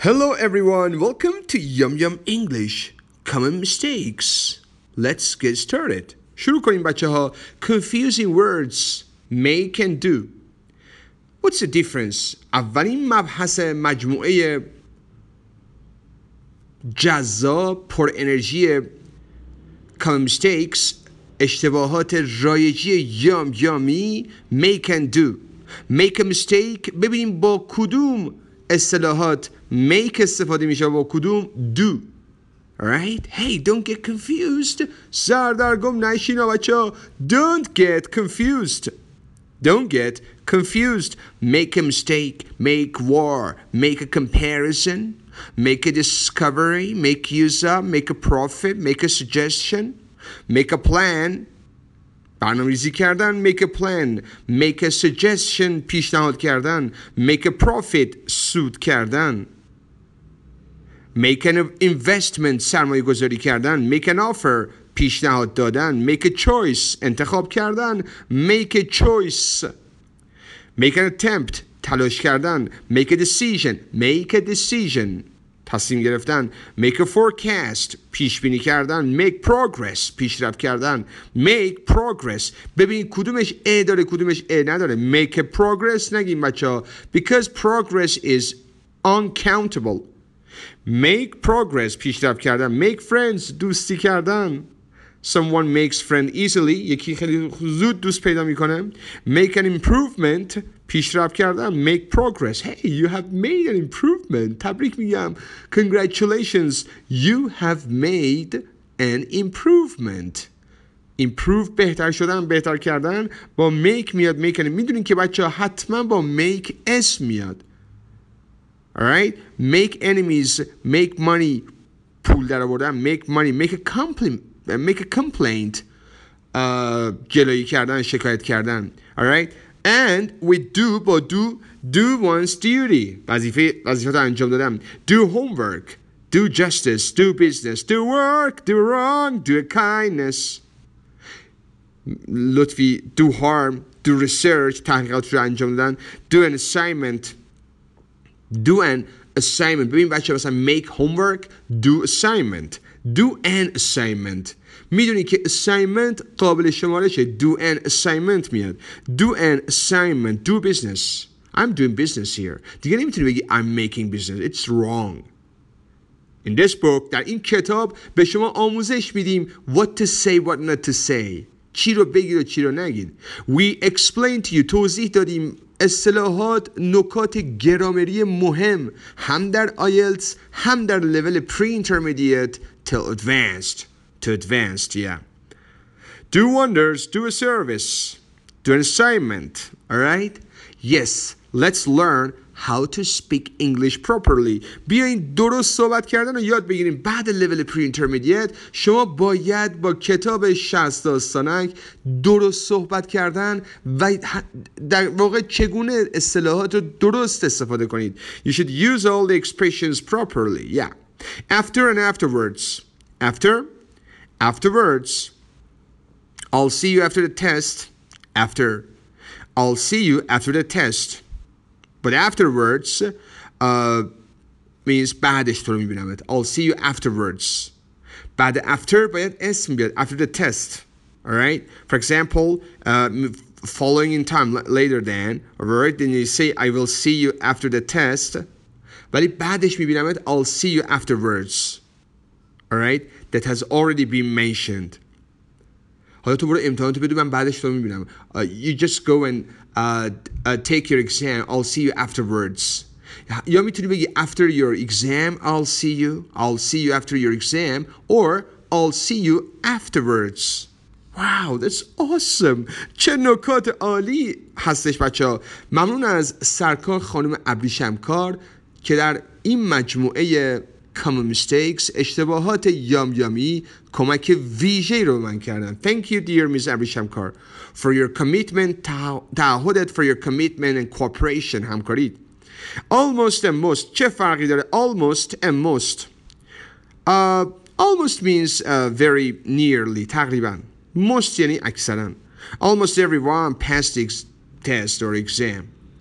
Hello everyone, welcome to Yum Yum English. Common mistakes. Let's get started. شروع کنیم بچه ها. Confusing words make and do. What's the difference? اولین مبحث مجموعه جذاب پر انرژی common mistakes اشتباهات رایجی یامی make and do. Make a mistake ببینیم با کدوم اصطلاحات make استفاده میشه با کدوم do. Alright? Hey, don't get confused. سردرگم نشینا بچه ها. Don't get confused. Don't get confused. Make a mistake. Make war. Make a comparison. Make a discovery. Make use of. Make a profit. Make a suggestion. Make a plan. برنامه‌ریزی کردن. Make a plan. Make a suggestion. پیشنهاد کردن. Make a profit. سود کردن. Make an investment. سرمایه گذاری کردن. Make an offer. پیشنهاد دادن. Make a choice. انتخاب کردن. Make a choice. Make an attempt. تلاش کردن. Make a decision. Make a decision. تصمیم گرفتن. Make a forecast. پیش بینی کردن. Make progress. پیشرفت کردن. Make progress. ببین کدومش ا داره کدومش ا نداره. Make a progress نگیم بچه ها. Because progress is uncountable. Make progress. پیشرفت کردن. Make friends. دوستی کردن. Someone makes friend easily. یکی خیلی زود دوست پیدا میکنه. Make an improvement. پیشرفت کردن. Make progress. Hey, you have made an improvement. تبریک میگم. Congratulations. You have made an improvement. Improve بهتر شدن بهتر کردن با make میاد. make میدونین که بچه ها حتما با make s میاد. Alright? Make enemies. Make money. پول در آوردن. Make money. Make a complaint. جلویی کردن شکایت کردن. Alright? And with do با do one's duty. وظیفه انجام دادن. Do homework. Do justice. Do business. Do work. Do wrong. Do a kindness. لطفی do harm. Do research. تحقیقات رو انجام دادن. Do an assignment. Do an assignment. ببین بچه مثلا make homework. Do assignment. Do an assignment. میدونی که assignment قابل شمارشه. Do an assignment میاد. Do an assignment. Do business. I'm doing business here. دیگه نمیتونی بگی I'm making business. It's wrong. In this book, در این کتاب به شما آموزش میدیم what to say, what not to say. چی رو بگید و چی رو نگید. We explain to you. توضیح دادیم اصطلاحات نکات گرامری مهم هم در IELTS هم در level pre-intermediate till advanced. To advanced, yeah. Do wonders, do a service, do an assignment, alright? Yes, let's learn how to speak English properly. بیاین درست صحبت کردن رو یاد بگیریم. بعد level pre-intermediate شما باید با کتاب 60 داستانک درست صحبت کردن و در واقع چگونه اصطلاحات رو درست استفاده کنید. You should use all the expressions properly, yeah. After and afterwards. Afterwards, I'll see you after the test. I'll see you after the test. But afterwards means بعدش تو رو میبینمت. I'll see you afterwards. بعد after باید اسم بیاد. After the test. Alright? For example, following in time later than. Alright? Then you say I will see you after the test. ولی بعدش میبینمت. I'll see you afterwards. Alright? That has already been mentioned. حالا تو برو امتحان تو بدو من بعدش تو میبینم. You just go and take your exam. I'll see you afterwards. یا میتونی بگی after your exam I'll see you after your exam or I'll see you afterwards. Wow, that's awesome. چه نکات عالی هستش بچه ها. ممنون از سرکار خانم ابریشمکار که در این مجموعه common mistakes اشتباهات یامی کمک ویژه‌ای رو من کردن. Thank you dear Ms. ابریشمکار for your commitment تعهدت for your commitment and cooperation همکاری. Almost and most چه فرقی داره almost and most? Almost means very nearly تقریبا. Most یعنی اکثرا. Almost everyone passed the test or exam.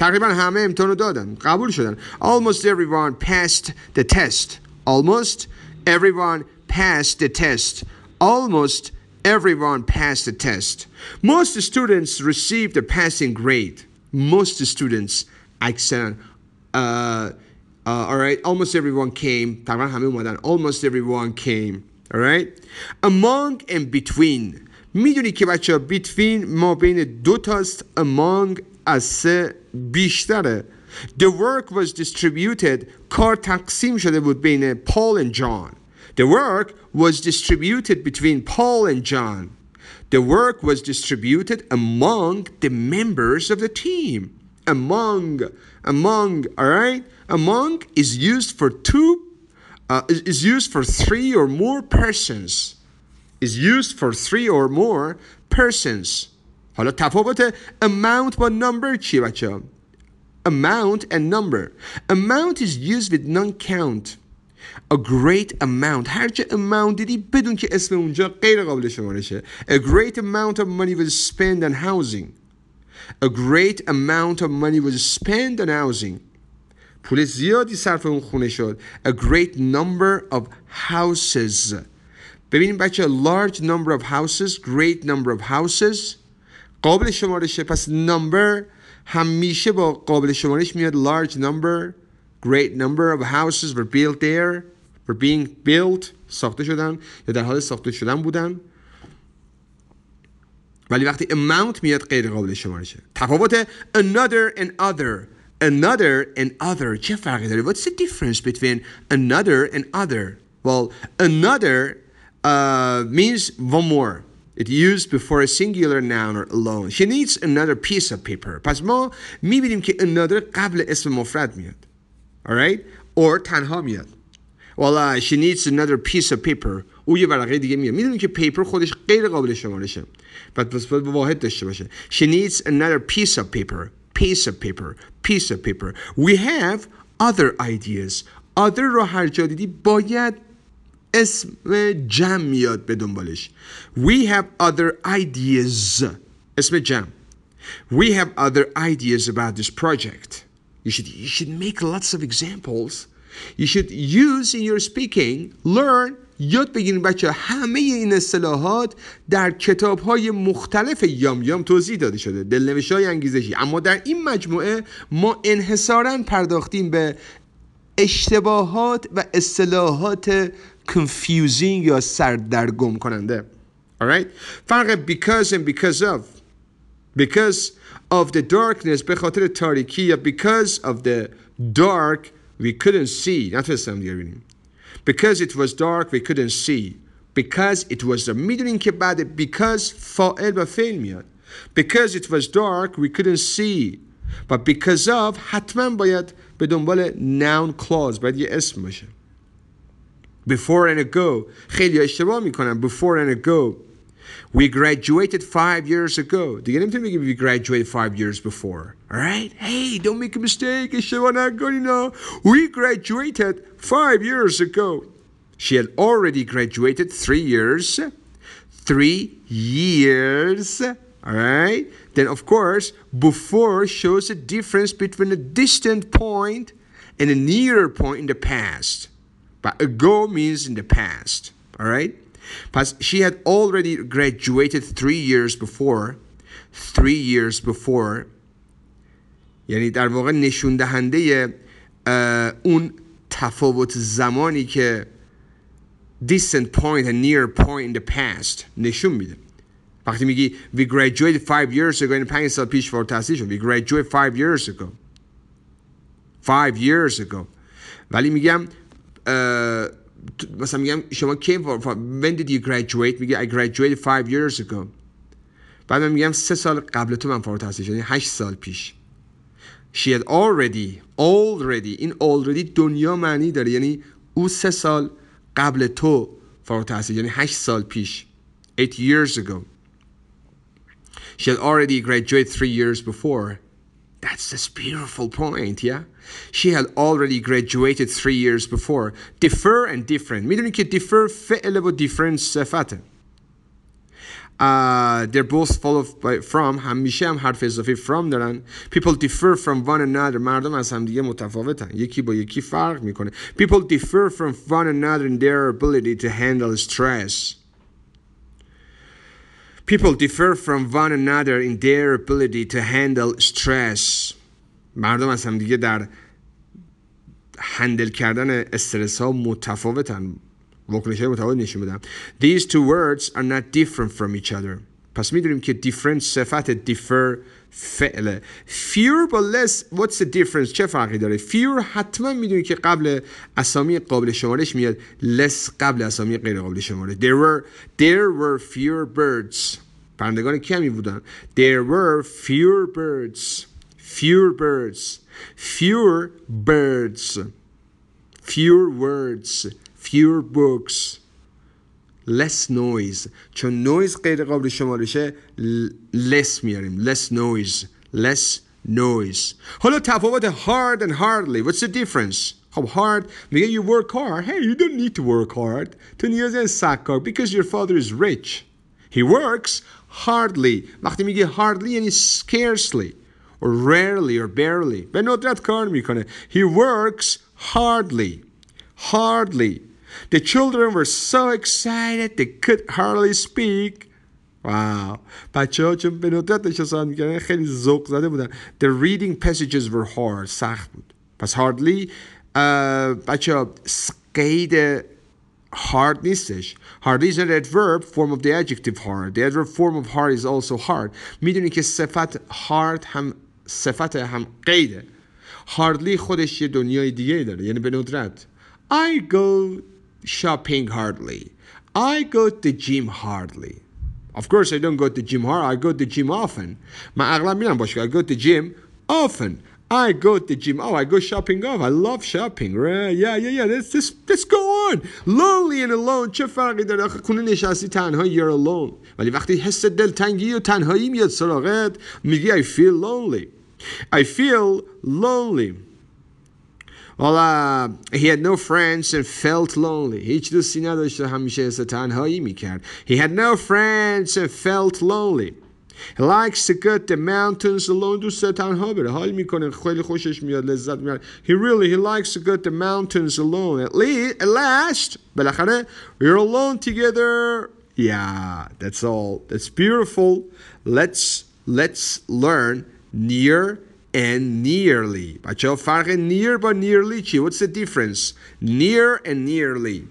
تقریبا همه امتحان رو دادن، قبول شدن. Almost everyone passed the test. Almost everyone passed the test. Almost everyone passed the test. Most students received a passing grade. Most students excellent. All right. Almost everyone came. تقریبا همه اومدن. Almost everyone came. All right. Among and between. میدونی که بچه ها between ما بین دو تاست. Among از سه بیشتره. The work was distributed. کار تقسیم شده بود بین Paul and John. The work was distributed between Paul and John. The work was distributed among the members of the team. Among, all right? Among is used for is used for three or more persons. Is used for three or more persons. حالا تفاوت amount با number چیه بچه ها؟ Amount and number. Amount is used with non-count. A great amount. هرچه amount دیدی بدون که اسم اونجا غیر قابل شمارشه. A great amount of money was spent on housing. A great amount of money was spent on housing. پول زیادی صرف اون خونه شد. A great number of houses. ببینیم بچه large number of houses, great number of houses قابل شمارشه. پس number همیشه با قابل شمارش میاد large number. Great number of houses were built there. Were being built. ساخته شدن یا در حال ساخته شدن بودن. ولی وقتی amount میاد غیر قابل شمارشه. تفاوت another and other. Another and other چه فرقی داره؟ What's the difference between another and other? Well, another means one more. It's used before a singular noun or alone. She needs another piece of paper. پس ما میبینیم که another قبل اسم مفرد میاد. Alright? Or تنها میاد. Well, she needs another piece of paper. او یه ورقه دیگه میاد. میدونیم که paper خودش غیر قابل شمارشه. پس باید واحد داشته باشه. She needs another piece of paper. Piece of paper. Piece of paper. We have other ideas. Other رو هر جا دیدی باید اسم جمع میاد به دنبالش. We have other ideas. اسم جمع. We have other ideas about this project. You should make lots of examples. You should use in your speaking, learn, یاد بگیرین بچه همه این اصطلاحات در کتاب‌های مختلف یام توضیح داده شده. دلنوشت‌های انگیزشی. اما در این مجموعه ما انحصاراً پرداختیم به اشتباهات و اصطلاحات confusing یا سردرگم کننده. Alright? فرق because and because of. Because of the darkness به خاطر تاریکی یا because of the dark we couldn't see. نتونستم دیگه ببینیم. Because it was dark we couldn't see. Because it was dark. میدونین که بعد because فاعل و فعل میاد. Because it was dark we couldn't see. But because of حتما باید به دنبال noun clause باید یه اسم باشه. Before and ago خیلی اشتباه میکنن. Before and ago we graduated 5 years ago. دیگه نمیتونیم بگیم we graduated 5 years before. Alright? Hey, don't make a mistake. اشتباه نکنین. We graduated 5 years ago. She had already graduated 3 years. 3 years. Alright? Then of course, before shows a difference between a distant point and a nearer point in the past. But ago means in the past. Alright? But she had already graduated 3 years before. 3 years before. یعنی در واقع نشون دهنده اون تفاوت زمانی که distant point and near point in the past نشون میده. وقتی میگی we graduated 5 years ago این 5 سال پیش فارغ التحصیل شد. We graduated 5 years ago. 5 years ago. ولی میگم مثلا میگم شما کی when did you graduate؟ میگه I graduated 5 years ago. بعد من میگم 3 سال قبل تو من فارغ التحصیل شدم، یعنی 8 سال پیش. She had already این already دنیا معنی داره، یعنی او 3 سال قبل تو فارغ التحصیل، یعنی 8 سال پیش. 8 years ago. She had already graduated 3 years before. That's this beautiful point, yeah? She had already graduated 3 years before. Differ and different. میدونی که differ فعل و different صفته. they're both followed by from. همیشه هم حرف اضافی from دارن. People differ from one another. مردم از هم دیگه متفاوتن. یکی با یکی فرق میکنه. People differ from one another in their ability to handle stress. People differ from one another in their ability to handle stress. مردم از هم دیگه در هندل کردن استرس ها متفاوتن. واکنش های متفاوت نشون بدن. These two words are not different from each other. پس میدونیم که different صفت differ فعله. Fewer but less. What's the difference؟ چه فرقی داره؟ Fewer حتما میدونی که قبل اسامی قابل شمارش میاد. Less قبل اسامی غیر قابل شمارش. There were fewer birds. پرندگان کمی بودن. There were fewer birds. Fewer birds. Fewer birds. Fewer words. Fewer books. Less noise. چون noise غیر قابل شمارشه less میاریم. Less noise. Less noise. حالا تفاوت hard and hardly. What's the difference؟ خب hard میگه you work hard. Hey, you don't need to work hard. تو نیازی از سخت کار because your father is rich. He works hardly. وقتی میگه hardly یعنی scarcely or rarely or barely. به ندرت کار میکنه. He works hardly. Hardly. The children were so excited they could hardly speak. Wow. بچه ها چون به ندرت داشتن صحبت میکردن خیلی ذوق زده بودن. The reading passages were hard. سخت بود. پس hardly بچه ها قید hard نیستش. Hardly is an adverb form of the adjective hard. The adverb form of hard is also hard. میدونی که صفت hard هم صفت هم قیده. Hardly خودش یه دنیای دیگه داره. یعنی به ندرت. I go shopping hardly. I go to the gym hardly. Of course I don't go to the gym hard. I go to the gym often. من اغلب میرم باشگاه. I go to the gym often. I go to the gym. Oh, I go shopping off. I love shopping. Right? Yeah. Let's go on. Lonely and alone. چه فرقی داره؟ آخه خونه نشستی تنها you're alone. ولی وقتی حس دلتنگی و تنهایی میاد سراغت میگی I feel lonely. I feel lonely. Well, he had no friends and felt lonely. هیچ دوستی نداشت و همیشه حس تنهایی میکرد. He had no friends and felt lonely. He likes to go to the mountains alone. دوست تنها بره. حال میکنه. خیلی خوشش میاد. لذت میاد. He likes to go to the mountains alone. At last, بالاخره, we're alone together. Yeah, that's all. That's beautiful. Let's learn near and nearly. بچه ها فرق near با nearly چی؟ What's the difference? Near and nearly.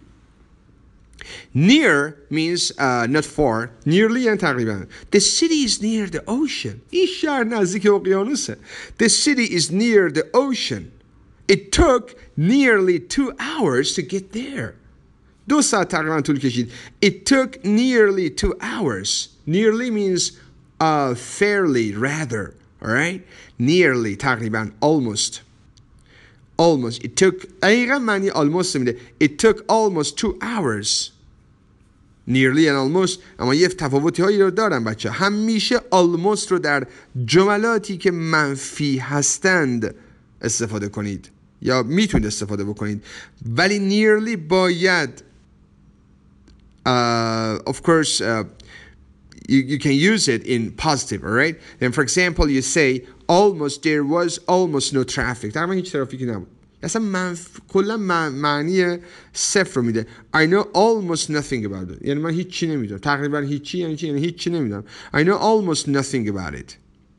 Near means not far. Nearly یعنی تقریبا. The city is near the ocean. این شهر نزدیک اقیانوسه. The city is near the ocean. It took nearly 2 hours to get there. 2 ساعت تقریبا طول کشید. It took nearly 2 hours. Nearly means fairly, rather. All right? Nearly تقریبا almost. It took دقیقا معنی almost میده. It took almost 2 hours. Nearly and almost اما یه تفاوتی هایی رو دارن بچه. همیشه almost رو در جملاتی که منفی هستند استفاده کنید یا میتونید استفاده بکنید. ولی nearly باید of course you can use it in positive, all right? Then for example you say almost there was almost no traffic. تقریبا هیچ ترافیکی نبود. اصلا کلا معنی صفر رو میده. I know almost nothing about it. یعنی من هیچی نمیدونم. تقریبا هیچی یعنی چی؟ یعنی هیچی نمیدونم. I know almost nothing about it.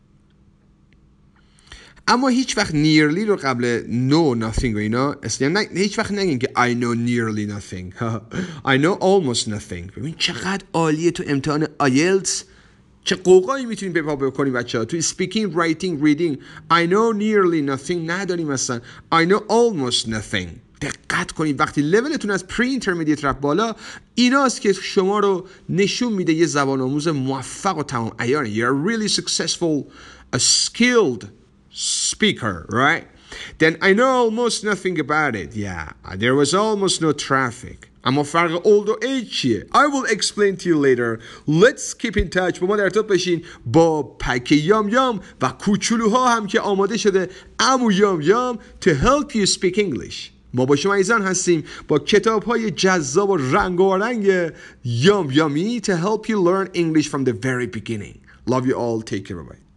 اما هیچ وقت nearly رو قبل know nothing و اینا یعنی هیچ وقت نگین که I know nearly nothing. I know almost nothing. ببین چقدر عالیه تو امتحان آیلتس. چه قوقایی میتونید به پا بکنید بچه‌ها. تو speaking, writing, reading I know nearly nothing نداریم اصلا. I know almost nothing. دقت کنید وقتی لولتون از پری اینترمدییت رفت بالا ایناست که شما رو نشون میده یه زبان آموز موفق و تمام عیار. You're really successful, a skilled speaker, right? Then I know almost nothing about it. Yeah, there was almost no traffic. اما فرق old و age چیه؟ I will explain to you later. Let's keep in touch. با ما در ارتباط باشین با پک یام یام و کوچولوها هم که آماده شده. عمو یام یام to help you speak English. ما با شما عزیزان هستیم با کتاب های جذاب و رنگ و رنگ یام یامی to help you learn English from the very beginning. Love you all. Take care. Bye bye.